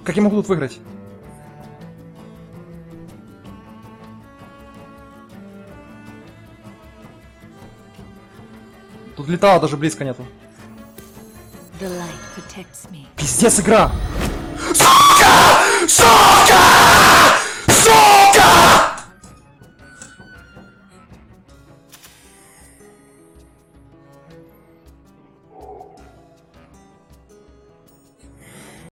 Как я могу тут выиграть? Тут летала, даже близко нету. Пиздец игра! Сука! Сука! Сука!